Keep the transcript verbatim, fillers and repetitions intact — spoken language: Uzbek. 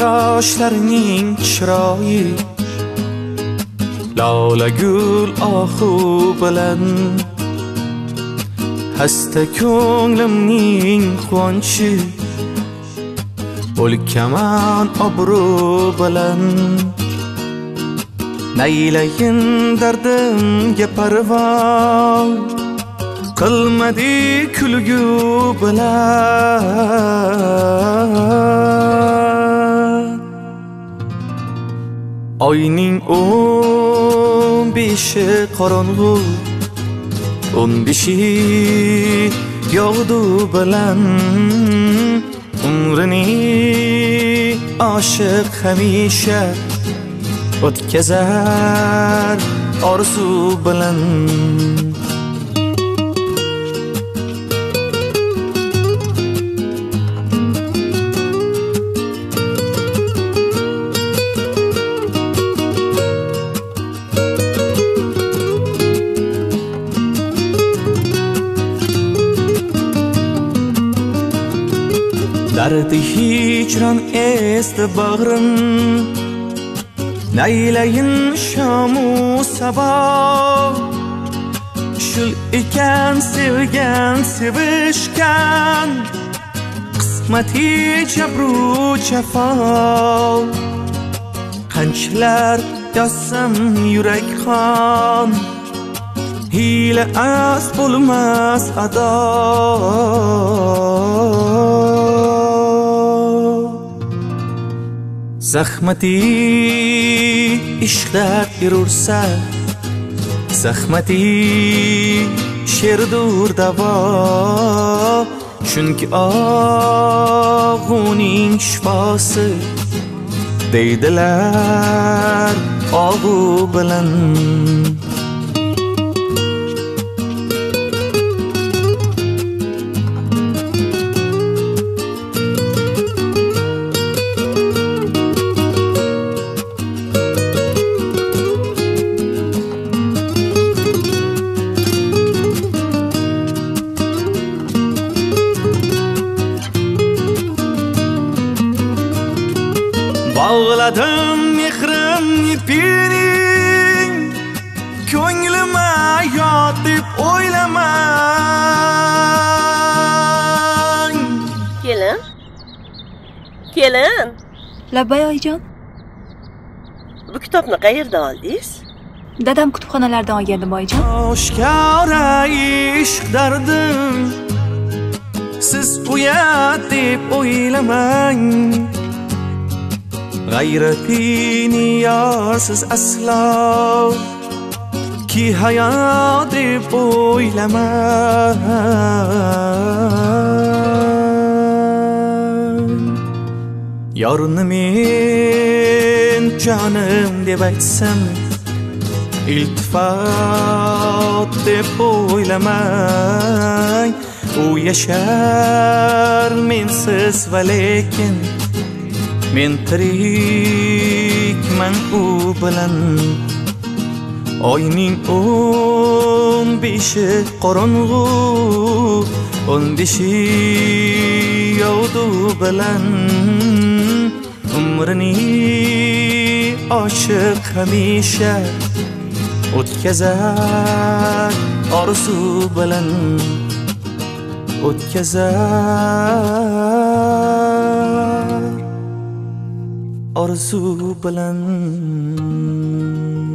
qoshlarining chiroyi lola gul ohu bilan hasta ko'nglimning quvonchi o'lkaman obro' bilan naylayin dardimga parvo qilmadi kulgu bilan oyning o'n beshi qorong'u o'n beshi yog'du bilan umrini oshiq hamisha o'tkazar orzu bilan dardi hicron esdi bag'rim naylayin shamu sabah shul ekan sevgan sevishgan qismati jabru jafo qanchalar yozsam yurak qon hiyla as bo'lmas ado zahmati ishqlar erursa zahmati sherdur davo chunki og'uning shifosi deydilar og'u bilan Bağladım mehrim ipini ko'nglima yot deb o'ylamang kelin kelin labbay oyijon bu kitobni qayerdan oldingiz dadam kutubxonalardan olgandim oyijon oshkora ishq dardim siz uyat deb o'ylamang g'ayratini yorsiz aslo ki hayot deb o'ylamang yorni men jonim deb aytsam iltifot deb o'ylamang u yashar mensiz va lekin men tirikman u bilan oyning o'n beshi qorong'u o'n beshi yog'du bilan umrini oshiq hamisha o'tkazar orzu bilan o'tkazar orzu bilan